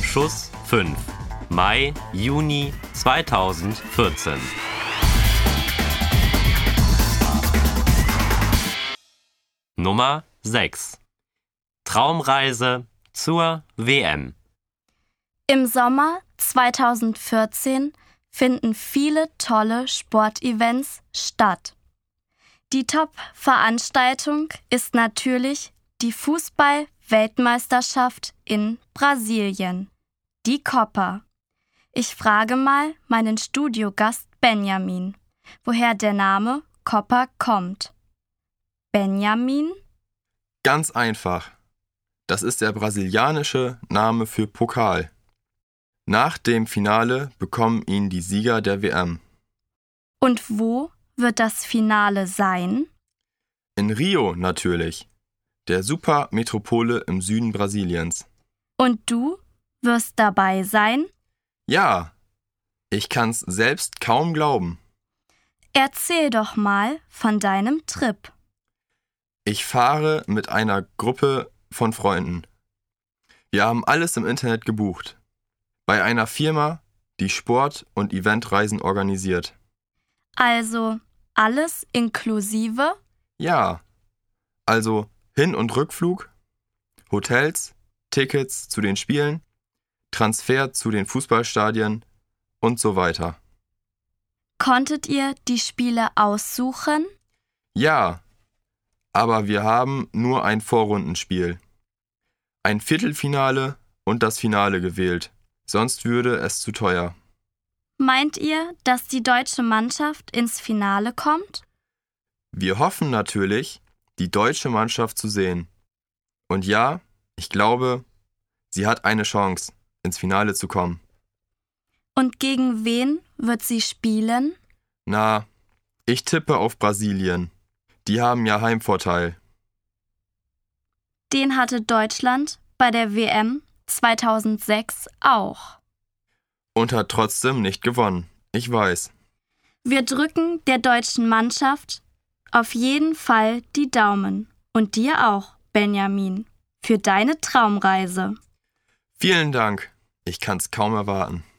Schuss 5. Mai, Juni 2014. Nummer 6. Traumreise zur WM. Im Sommer 2014 finden viele tolle Sportevents statt. Die Top-Veranstaltung ist natürlich die Fußball-Weltmeisterschaft in Brasilien, die Copa. Ich frage mal meinen Studiogast Benjamin, woher der Name Copa kommt. Benjamin? Ganz einfach. Das ist der brasilianische Name für Pokal. Nach dem Finale bekommen ihn die Sieger der WM. Und wo wird das Finale sein? In Rio natürlich, der Supermetropole im Süden Brasiliens. Und du wirst dabei sein? Ja, ich kann's selbst kaum glauben. Erzähl doch mal von deinem Trip. Ich fahre mit einer Gruppe von Freunden. Wir haben alles im Internet gebucht. Bei einer Firma, die Sport- und Eventreisen organisiert. Also alles inklusive? Ja, also Hin- und Rückflug, Hotels, Tickets zu den Spielen, Transfer zu den Fußballstadien und so weiter. Konntet ihr die Spiele aussuchen? Ja, aber wir haben nur ein Vorrundenspiel, ein Viertelfinale und das Finale gewählt, sonst würde es zu teuer. Meint ihr, dass die deutsche Mannschaft ins Finale kommt? Wir hoffen natürlich, die deutsche Mannschaft zu sehen. Und ja, ich glaube, sie hat eine Chance, ins Finale zu kommen. Und gegen wen wird sie spielen? Na, ich tippe auf Brasilien. Die haben ja Heimvorteil. Den hatte Deutschland bei der WM 2006 auch. Und hat trotzdem nicht gewonnen. Ich weiß. Wir drücken der deutschen Mannschaft auf jeden Fall die Daumen. Und dir auch, Benjamin, für deine Traumreise. Vielen Dank. Ich kann's kaum erwarten.